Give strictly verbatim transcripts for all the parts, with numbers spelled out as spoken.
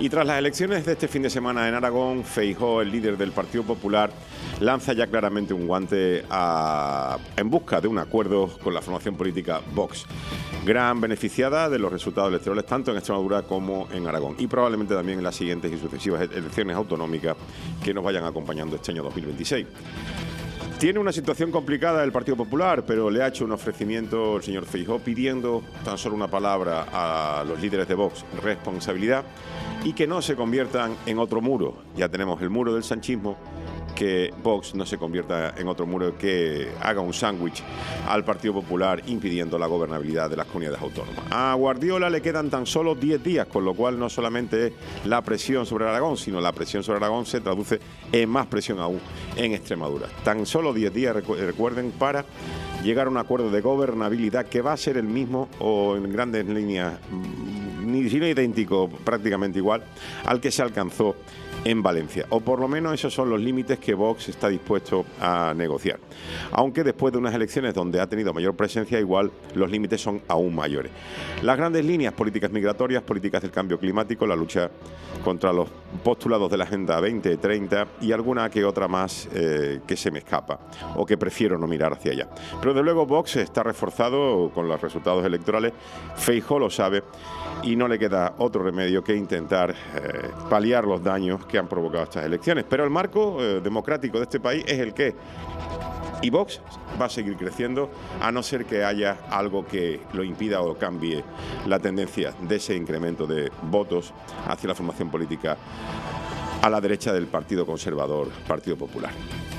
Y tras las elecciones de este fin de semana en Aragón, Feijóo, el líder del Partido Popular, lanza ya claramente un guante a, en busca de un acuerdo con la formación política Vox, gran beneficiada de los resultados electorales tanto en Extremadura como en Aragón, y probablemente también en las siguientes y sucesivas elecciones autonómicas que nos vayan acompañando este año dos mil veintiséis. Tiene una situación complicada el Partido Popular, pero le ha hecho un ofrecimiento el señor Feijóo pidiendo tan solo una palabra a los líderes de Vox: responsabilidad, y que no se conviertan en otro muro. Ya tenemos el muro del sanchismo, que Vox no se convierta en otro muro que haga un sándwich al Partido Popular impidiendo la gobernabilidad de las comunidades autónomas. A Guardiola le quedan tan solo diez días, con lo cual no solamente es la presión sobre Aragón, sino la presión sobre Aragón se traduce en más presión aún en Extremadura. Tan solo diez días, recu- recuerden, para llegar a un acuerdo de gobernabilidad que va a ser el mismo o en grandes líneas, ni si no idéntico, prácticamente igual al que se alcanzó en Valencia, o por lo menos esos son los límites que Vox está dispuesto a negociar, aunque después de unas elecciones donde ha tenido mayor presencia, igual los límites son aún mayores. Las grandes líneas: políticas migratorias, políticas del cambio climático, la lucha contra los postulados de la Agenda veinte treinta y alguna que otra más eh, que se me escapa o que prefiero no mirar hacia allá. Pero de luego Vox está reforzado con los resultados electorales, Feijóo lo sabe y no le queda otro remedio que intentar eh, paliar los daños que han provocado estas elecciones. Pero el marco eh, democrático de este país es el que es. Y Vox va a seguir creciendo a no ser que haya algo que lo impida o cambie la tendencia de ese incremento de votos hacia la formación política a la derecha del Partido Conservador, Partido Popular.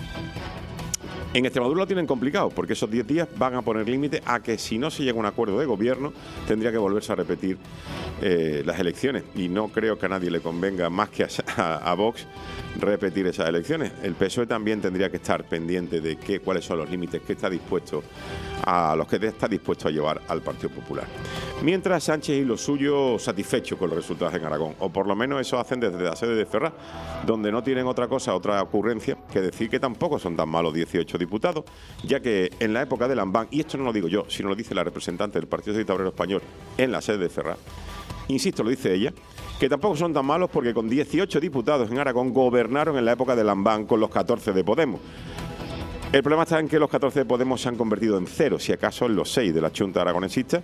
En Extremadura lo tienen complicado porque esos diez días van a poner límite a que si no se llega a un acuerdo de gobierno tendría que volverse a repetir eh, las elecciones, y no creo que a nadie le convenga más que a, a, a Vox repetir esas elecciones. El P S O E también tendría que estar pendiente de qué, cuáles son los límites que está dispuesto a los que está dispuesto a llevar al Partido Popular. Mientras, Sánchez y los suyos satisfechos con los resultados en Aragón, o por lo menos eso hacen desde la sede de Ferraz, donde no tienen otra cosa, otra ocurrencia que decir que tampoco son tan malos dieciocho diputados, ya que en la época de Lambán, y esto no lo digo yo, sino lo dice la representante del Partido Socialista Obrero Español en la sede de Ferraz, insisto, lo dice ella, que tampoco son tan malos porque con dieciocho diputados en Aragón gobernaron en la época de Lambán con los catorce de Podemos. El problema está en que los catorce de Podemos se han convertido en cero, si acaso en los seis de la Junta Aragonesista,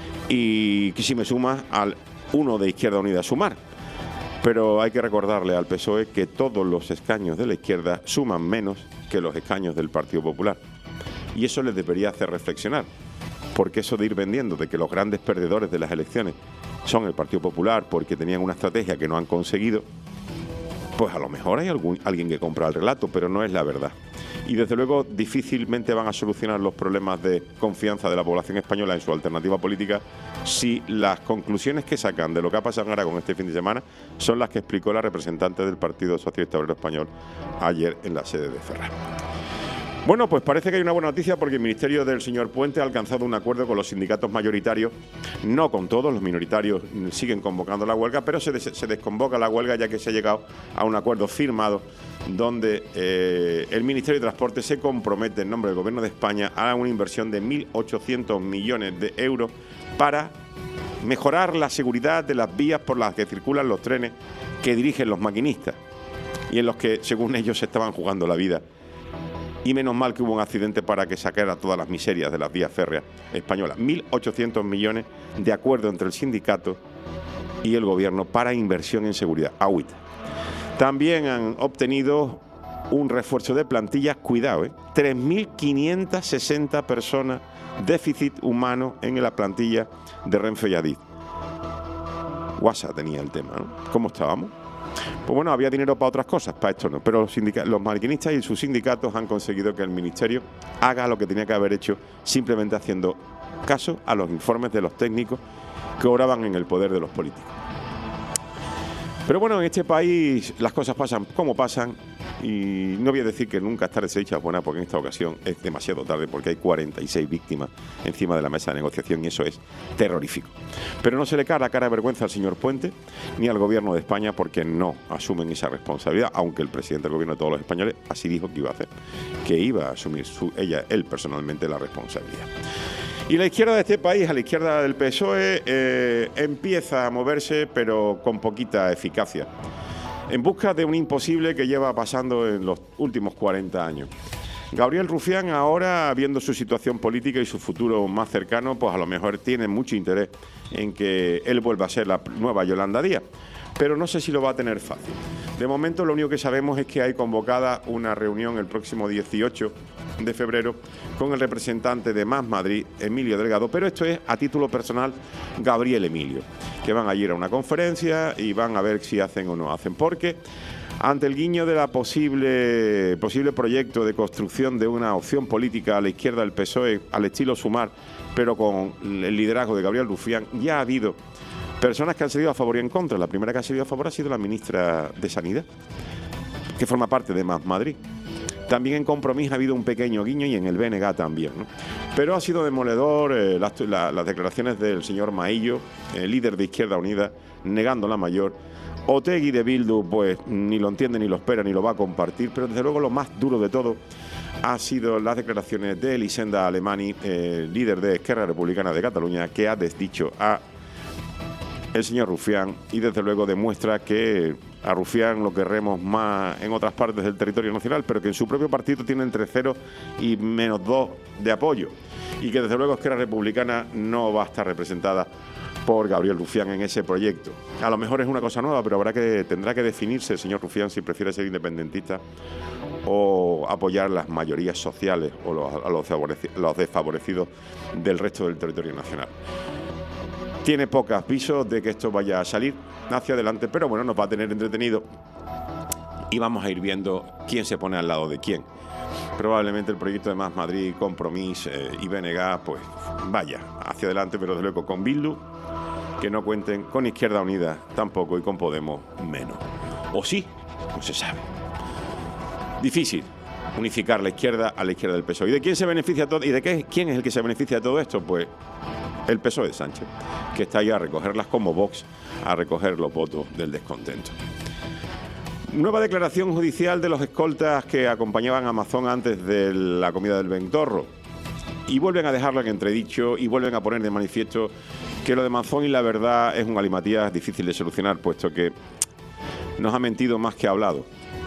y que si me suma al uno de Izquierda Unida a Sumar. Pero hay que recordarle al P S O E que todos los escaños de la izquierda suman menos que los escaños del Partido Popular. Y eso les debería hacer reflexionar, porque eso de ir vendiendo de que los grandes perdedores de las elecciones son el Partido Popular porque tenían una estrategia que no han conseguido, pues a lo mejor hay algún, alguien que compra el relato, pero no es la verdad. Y desde luego difícilmente van a solucionar los problemas de confianza de la población española en su alternativa política si las conclusiones que sacan de lo que ha pasado en Aragón este fin de semana son las que explicó la representante del Partido Socialista Obrero Español ayer en la sede de Ferraz. Bueno, pues parece que hay una buena noticia porque el Ministerio del señor Puente ha alcanzado un acuerdo con los sindicatos mayoritarios, no con todos, los minoritarios siguen convocando la huelga, pero se, des se desconvoca la huelga ya que se ha llegado a un acuerdo firmado donde eh, el Ministerio de Transporte se compromete en nombre del Gobierno de España a una inversión de mil ochocientos millones de euros para mejorar la seguridad de las vías por las que circulan los trenes que dirigen los maquinistas y en los que, según ellos, se estaban jugando la vida. Y menos mal que hubo un accidente para que sacara todas las miserias de las vías férreas españolas. mil ochocientos millones de acuerdo entre el sindicato y el gobierno para inversión en seguridad. Agüita. También han obtenido un refuerzo de plantillas, cuidado, ¿eh? tres mil quinientas sesenta personas, déficit humano en la plantilla de Renfe y Adif. WhatsApp tenía el tema, ¿no? ¿Cómo estábamos? Pues bueno, había dinero para otras cosas, para esto no, pero los, los maquinistas y sus sindicatos han conseguido que el Ministerio haga lo que tenía que haber hecho, simplemente haciendo caso a los informes de los técnicos que obraban en el poder de los políticos. Pero bueno, en este país las cosas pasan como pasan y no voy a decir que nunca es tarde se echa buena, porque en esta ocasión es demasiado tarde porque hay cuarenta y seis víctimas encima de la mesa de negociación y eso es terrorífico. Pero no se le cara a cara de vergüenza al señor Puente ni al Gobierno de España porque no asumen esa responsabilidad, aunque el presidente del Gobierno de todos los españoles así dijo que iba a hacer, que iba a asumir su, ella, él personalmente la responsabilidad. Y la izquierda de este país, a la izquierda del P S O E, eh, empieza a moverse, pero con poquita eficacia, en busca de un imposible que lleva pasando en los últimos cuarenta años. Gabriel Rufián ahora, viendo su situación política y su futuro más cercano, pues a lo mejor tiene mucho interés en que él vuelva a ser la nueva Yolanda Díaz, pero no sé si lo va a tener fácil. De momento lo único que sabemos es que hay convocada una reunión el próximo dieciocho de febrero con el representante de Más Madrid, Emilio Delgado, pero esto es a título personal Gabriel Emilio, que van a ir a una conferencia y van a ver si hacen o no hacen, porque ante el guiño de la posible, posible proyecto de construcción de una opción política a la izquierda del P S O E al estilo Sumar, pero con el liderazgo de Gabriel Rufián, ya ha habido personas que han salido a favor y en contra. La primera que ha salido a favor ha sido la ministra de Sanidad, que forma parte de Más Madrid. También en Compromís ha habido un pequeño guiño y en el B N G también, ¿no? Pero ha sido demoledor eh, las, la, las declaraciones del señor Maillo, eh, líder de Izquierda Unida, negando la mayor. Otegi de Bildu, pues ni lo entiende, ni lo espera, ni lo va a compartir, pero desde luego lo más duro de todo ha sido las declaraciones de Elisenda Alemany, eh, líder de Esquerra Republicana de Cataluña, que ha desdicho a el señor Rufián y desde luego demuestra que a Rufián lo querremos más en otras partes del territorio nacional, pero que en su propio partido tiene entre cero y menos dos de apoyo, y que desde luego Esquerra Republicana no va a estar representada por Gabriel Rufián en ese proyecto. A lo mejor es una cosa nueva, pero habrá que tendrá que definirse el señor Rufián si prefiere ser independentista o apoyar las mayorías sociales o los, a los, los desfavorecidos del resto del territorio nacional. Tiene pocos visos de que esto vaya a salir hacia adelante, pero bueno, nos va a tener entretenido y vamos a ir viendo quién se pone al lado de quién. Probablemente el proyecto de Más Madrid, Compromís eh, y B N G pues vaya hacia adelante, pero desde luego con Bildu que no cuenten, con Izquierda Unida tampoco y con Podemos menos. O sí, no se sabe. Difícil unificar la izquierda a la izquierda del P S O E. ¿Y de quién se beneficia todo? ¿Y de qué, quién es el que se beneficia de todo esto? Pues el P S O E de Sánchez, que está ahí a recogerlas como Vox, a recoger los votos del descontento. Nueva declaración judicial de los escoltas que acompañaban a Mazón antes de la comida del Ventorro. Y vuelven a dejarlo en entredicho y vuelven a poner de manifiesto que lo de Mazón y la verdad es un galimatías difícil de solucionar, puesto que nos ha mentido más que ha hablado.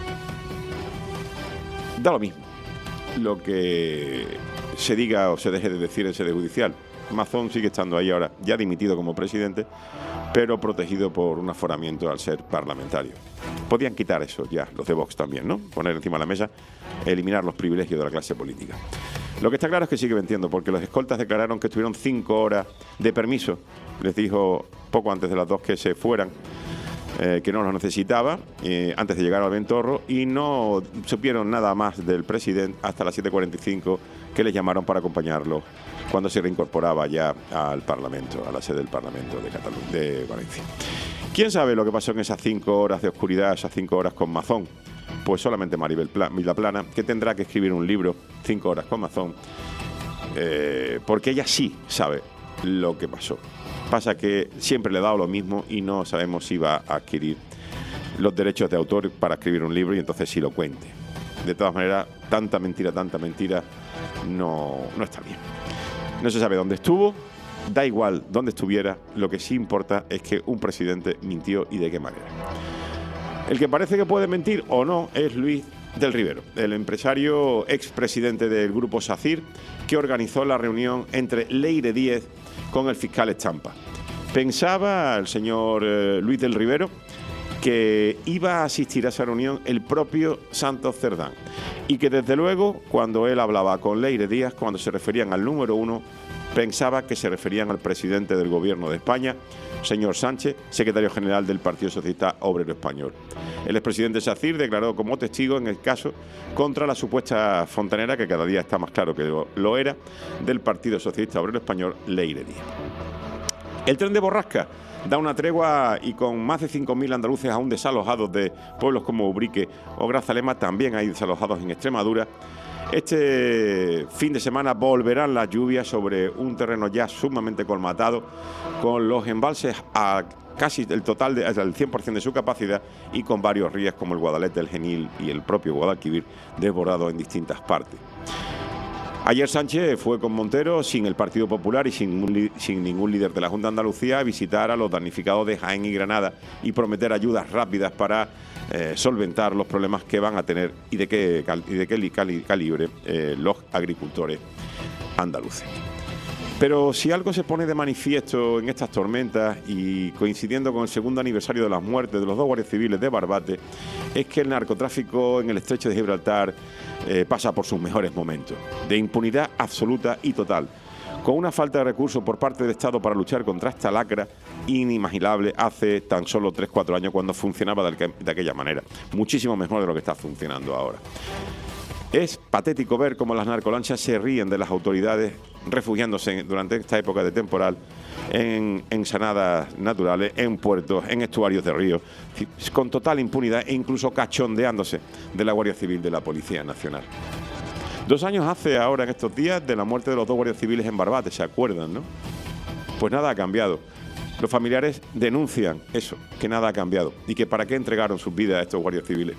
Da lo mismo lo que se diga o se deje de decir en sede judicial. Mazón sigue estando ahí ahora, ya dimitido como presidente, pero protegido por un aforamiento al ser parlamentario. Podían quitar eso ya, los de Vox también, ¿no? Poner encima de la mesa, eliminar los privilegios de la clase política. Lo que está claro es que sigue mintiendo, porque los escoltas declararon que estuvieron cinco horas de permiso. Les dijo poco antes de las dos que se fueran, eh, que no los necesitaba, eh, antes de llegar al Ventorro, y no supieron nada más del presidente hasta las siete cuarenta y cinco, que les llamaron para acompañarlo cuando se reincorporaba ya al Parlamento, a la sede del Parlamento de Cataluña, de Valencia. ¿Quién sabe lo que pasó en esas cinco horas de oscuridad, esas cinco horas con Mazón? Pues solamente Maribel Vilaplana, que tendrá que escribir un libro, Cinco horas con Mazón, eh, porque ella sí sabe lo que pasó. Pasa que siempre le ha dado lo mismo y no sabemos si va a adquirir los derechos de autor para escribir un libro y entonces sí lo cuente. De todas maneras, tanta mentira, tanta mentira, no, no está bien. No se sabe dónde estuvo, da igual dónde estuviera, lo que sí importa es que un presidente mintió y de qué manera. El que parece que puede mentir o no es Luis del Rivero, el empresario expresidente del grupo SACIR, que organizó la reunión entre Leire Díez con el fiscal Estampa. Pensaba el señor eh, Luis del Rivero que iba a asistir a esa reunión el propio Santos Cerdán y que desde luego cuando él hablaba con Leire Díaz, cuando se referían al número uno, pensaba que se referían al presidente del Gobierno de España, señor Sánchez, secretario general del Partido Socialista Obrero Español. El expresidente SACIR declaró como testigo en el caso contra la supuesta fontanera, que cada día está más claro que lo, lo era, del Partido Socialista Obrero Español, Leire Díaz. El tren de Borrasca da una tregua y con más de cinco mil andaluces aún desalojados de pueblos como Ubrique o Grazalema, también hay desalojados en Extremadura. Este fin de semana volverán las lluvias sobre un terreno ya sumamente colmatado, con los embalses a casi el total, de, el cien por ciento de su capacidad y con varios ríos como el Guadalete, el Genil y el propio Guadalquivir desbordados en distintas partes. Ayer Sánchez fue con Montero, sin el Partido Popular y sin, sin ningún líder de la Junta de Andalucía, a visitar a los damnificados de Jaén y Granada y prometer ayudas rápidas para eh, solventar los problemas que van a tener y de qué, y de qué cali, calibre eh, los agricultores andaluces. Pero si algo se pone de manifiesto en estas tormentas y coincidiendo con el segundo aniversario de las muertes de los dos guardias civiles de Barbate, es que el narcotráfico en el estrecho de Gibraltar eh, pasa por sus mejores momentos, de impunidad absoluta y total, con una falta de recursos por parte del Estado para luchar contra esta lacra inimaginable hace tan solo tres a cuatro años, cuando funcionaba de, de aquella manera, muchísimo mejor de lo que está funcionando ahora. Es patético ver cómo las narcolanchas se ríen de las autoridades, refugiándose durante esta época de temporal en ensanadas naturales, en puertos, en estuarios de ríos, con total impunidad e incluso cachondeándose de la Guardia Civil de la Policía Nacional. Dos años hace ahora, en estos días, de la muerte de los dos guardias civiles en Barbate, ¿se acuerdan, no? Pues nada ha cambiado. Los familiares denuncian eso, que nada ha cambiado y que para qué entregaron sus vidas a estos guardias civiles.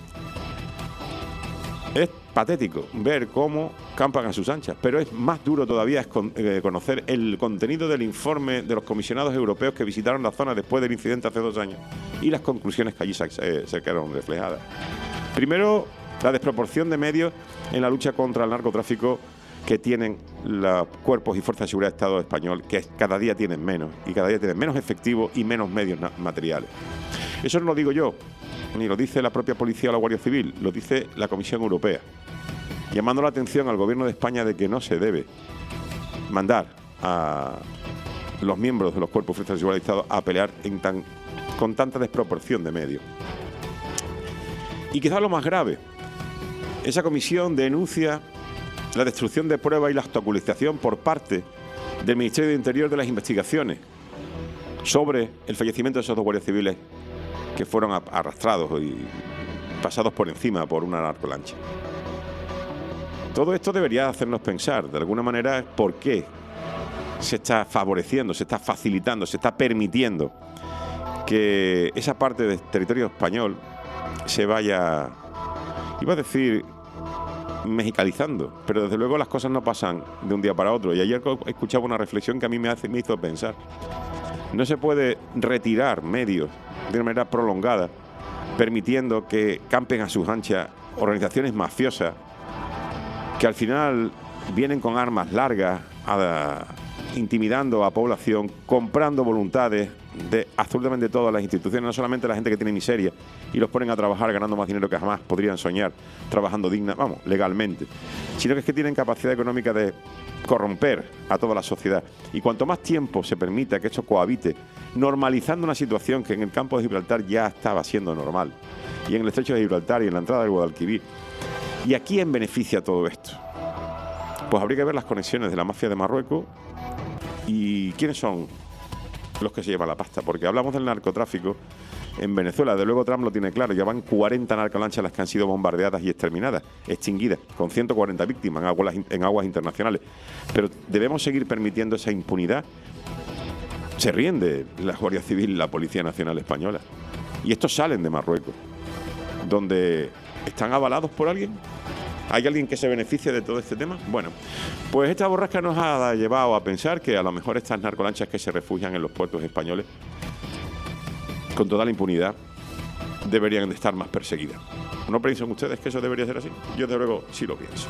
Es patético ver cómo campan a sus anchas, pero es más duro todavía es con, eh, conocer el contenido del informe de los comisionados europeos que visitaron la zona después del incidente hace dos años y las conclusiones que allí se, eh, se quedaron reflejadas. Primero, la desproporción de medios en la lucha contra el narcotráfico que tienen los cuerpos y fuerzas de seguridad del Estado español, que cada día tienen menos y cada día tienen menos efectivos y menos medios materiales. Eso no lo digo yo, ni lo dice la propia policía o la Guardia Civil, lo dice la Comisión Europea, llamando la atención al Gobierno de España de que no se debe mandar a los miembros de los cuerpos y fuerzas de seguridad del Estado a pelear en tan, con tanta desproporción de medios. Y quizás lo más grave, esa comisión denuncia la destrucción de pruebas y la obstaculización por parte del Ministerio de Interior de las investigaciones sobre el fallecimiento de esos dos guardias civiles que fueron arrastrados y pasados por encima por una narcolancha. Todo esto debería hacernos pensar, de alguna manera, por qué se está favoreciendo, se está facilitando, se está permitiendo que esa parte del territorio español se vaya, iba a decir, mexicalizando, pero desde luego las cosas no pasan de un día para otro. Y ayer escuchaba una reflexión que a mí me, hace, me hizo pensar. No se puede retirar medios de una manera prolongada, permitiendo que campen a sus anchas organizaciones mafiosas que al final vienen con armas largas, a, intimidando a población, comprando voluntades de absolutamente todas las instituciones, no solamente la gente que tiene miseria, y los ponen a trabajar ganando más dinero que jamás podrían soñar, trabajando digna, vamos, legalmente, sino que es que tienen capacidad económica de corromper a toda la sociedad. Y cuanto más tiempo se permita que esto cohabite, normalizando una situación que en el campo de Gibraltar ya estaba siendo normal, y en el estrecho de Gibraltar y en la entrada del Guadalquivir. ¿Y a quién beneficia todo esto? Pues habría que ver las conexiones de la mafia de Marruecos y quiénes son los que se llevan la pasta, porque hablamos del narcotráfico en Venezuela, de luego Trump lo tiene claro, ya van cuarenta narcolanchas las que han sido bombardeadas y exterminadas, extinguidas, con ciento cuarenta víctimas en aguas, en aguas internacionales. Pero debemos seguir permitiendo esa impunidad. Se ríen de la Guardia Civil y la Policía Nacional Española. Y estos salen de Marruecos, donde están avalados por alguien. ¿Hay alguien que se beneficia de todo este tema? Bueno, pues esta borrasca nos ha llevado a pensar que a lo mejor estas narcolanchas que se refugian en los puertos españoles, con toda la impunidad, deberían de estar más perseguidas. ¿No piensan ustedes que eso debería ser así? Yo, desde luego, sí lo pienso.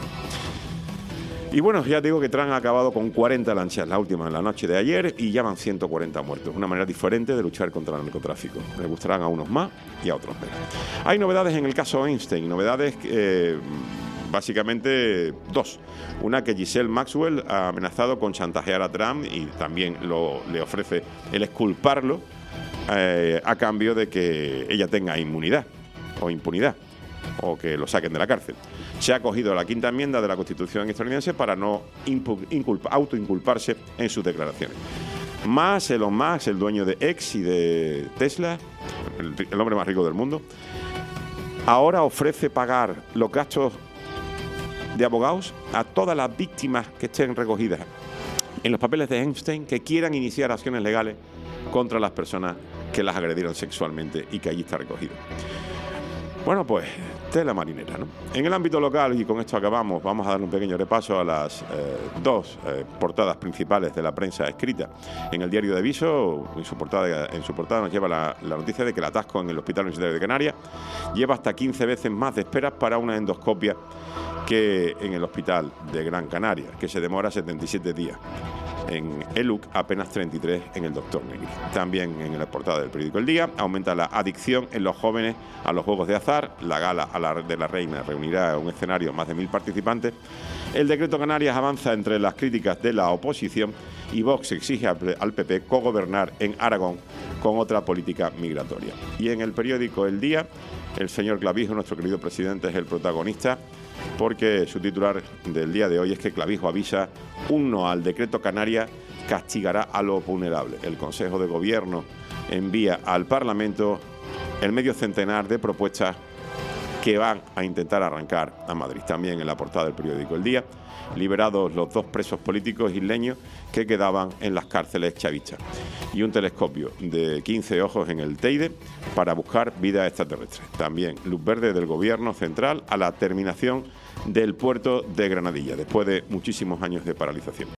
Y bueno, ya digo que Trump ha acabado con cuarenta lanchas, la última en la noche de ayer, y ya van ciento cuarenta muertos. Una manera diferente de luchar contra el narcotráfico. Le gustarán a unos más y a otros menos. Hay novedades en el caso Einstein, novedades eh, básicamente dos. Una, que Ghislaine Maxwell ha amenazado con chantajear a Trump y también lo, le ofrece el exculparlo eh, a cambio de que ella tenga inmunidad o impunidad, o que lo saquen de la cárcel. Se ha acogido la quinta enmienda de la Constitución estadounidense para no inculpa, autoinculparse en sus declaraciones. Más Elon Musk, el dueño de X y de Tesla, el, el hombre más rico del mundo, ahora ofrece pagar los gastos de abogados a todas las víctimas que estén recogidas en los papeles de Einstein que quieran iniciar acciones legales contra las personas que las agredieron sexualmente y que allí está recogido. Bueno, pues tela marinera, ¿no? En el ámbito local, y con esto acabamos, vamos a dar un pequeño repaso a las eh, dos eh, portadas principales de la prensa escrita. En el diario de Viso, en su portada, en su portada nos lleva la, la noticia de que el atasco en el Hospital Universitario de Canarias lleva hasta quince veces más de esperas para una endoscopia que en el Hospital de Gran Canaria, que se demora setenta y siete días. En el U C apenas treinta y tres en el Doctor Negri. También en la portada del periódico El Día aumenta la adicción en los jóvenes a los juegos de azar. La gala a la, de la Reina reunirá un escenario más de mil participantes. El decreto Canarias avanza entre las críticas de la oposición y Vox exige al P P cogobernar en Aragón con otra política migratoria. Y en el periódico El Día, el señor Clavijo, nuestro querido presidente, es el protagonista, porque su titular del día de hoy es que Clavijo avisa: un no al decreto Canarias castigará a los vulnerables. El Consejo de Gobierno envía al Parlamento el medio centenar de propuestas que van a intentar arrancar a Madrid. También en la portada del periódico El Día, liberados los dos presos políticos isleños que quedaban en las cárceles chavistas. Y un telescopio de quince ojos en el Teide para buscar vida extraterrestre. También luz verde del Gobierno central a la terminación del puerto de Granadilla, después de muchísimos años de paralización.